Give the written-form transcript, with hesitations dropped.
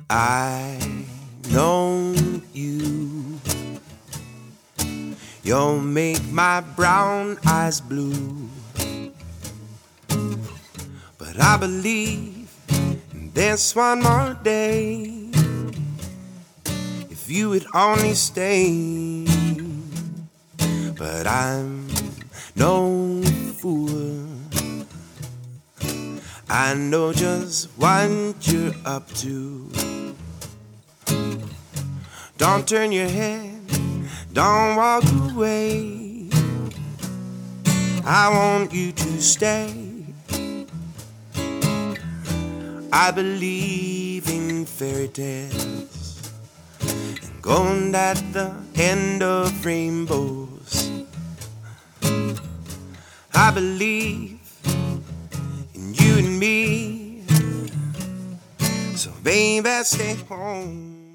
I know you'll make my brown eyes blue. But I believe in this one more day, if you would only stay. But I'm no fool, I know just what you're up to. Don't turn your head, don't walk away, I want you to stay. I believe in fairy tales and gold at the end of rainbows. I believe in you and me, so baby, stay home.